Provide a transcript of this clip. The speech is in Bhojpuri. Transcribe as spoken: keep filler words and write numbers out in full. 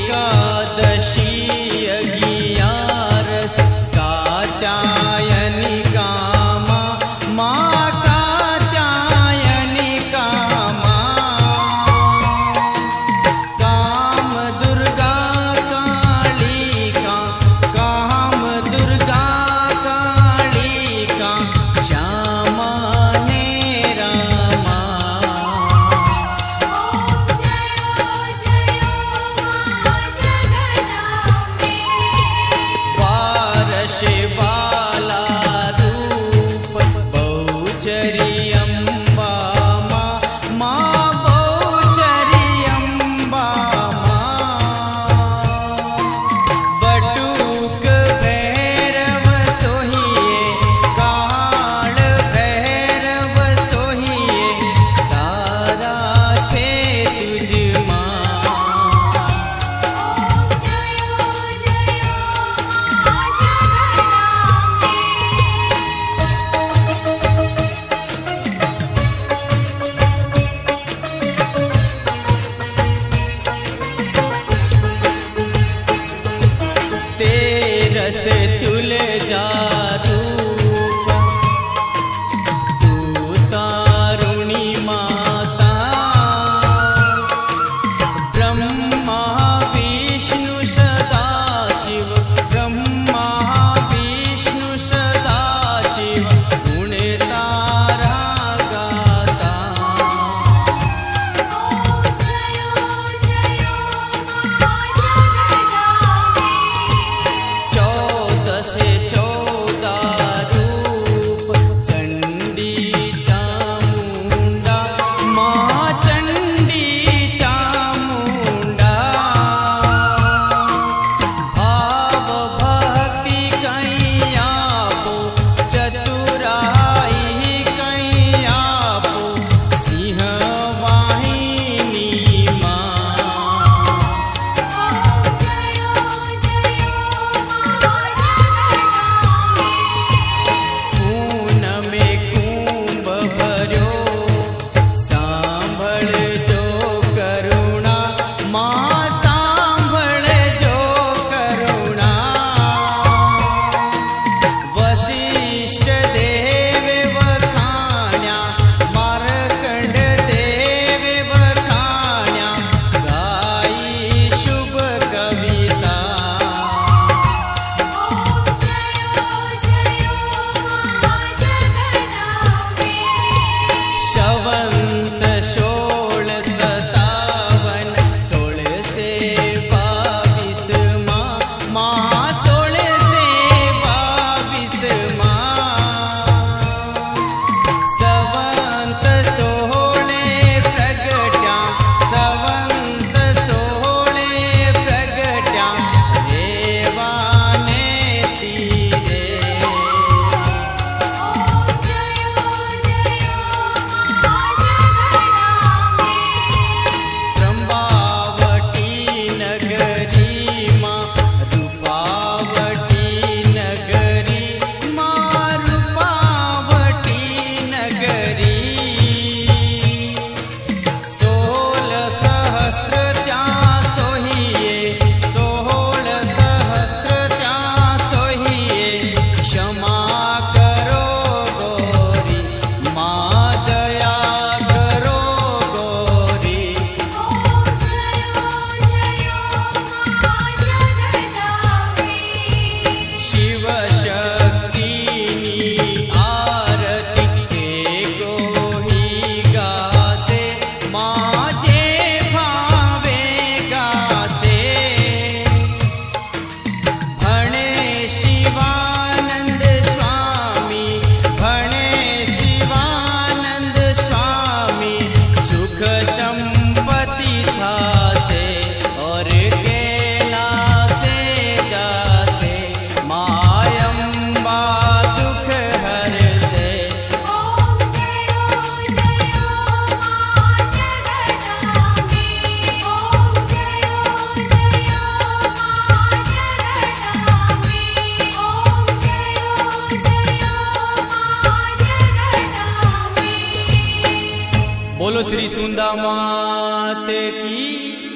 एकादशी अगियारस कात्यायनी कामा माँ कात्यायनी कामा काम दुर्गा कालिका काम दुर्गा कालिका श्यामा ने रमा वारशे वाला रूप बहुचरी अम्बा माँ माँ बहुचरी अम्बा माँ बटुक भैरव सोहिए काल भैरव सोहिए तारा छे तुझ माँ तेरस तुल जा रूप तू तारुणी माता ब्रह्मा विष्णु सदा शिव ब्रह्मा विष्णु सदा शिव गुण तारा गाता चौदह चौदह रूप चंडी चामुंडा माँ चंडी चामुंडा भाव भक्ति कैया पो चतुराई कैया पो सिंह वाहिनी माँ खून में कुंभ भर्यो सांभळ जो करुणा माँ सांभळ जो करुणा वसिष्ठ देव वखाण्या मार्कंड देव वखाण्या गाई शुभ कविता शवंत सोळ सतावन सोळ से बावीस माँ माँ सोळ से बावीस माँ सवंत सोहळे प्रगट्या सवंत सोहळे प्रगट्या देवाने तीरे त्रंबावटी नगरी माँ रूपावटी नगरी माँ रूपावटी नगरी सोल सहस्त्र त्या सोहिए सोल सहस्त्र त्या सोहिए क्षमा करो गौरी माँ दया करो गौरी शिव शक्तिनी आरती जे गोही गासे माँ जे भावे गासे भणे शिवानंद स्वामी भणे शिवानंद स्वामी सुख संपत्ति थासे और कैलासे जासे मायम्बा दुख हरसे बोलो श्री सुंदा मात की।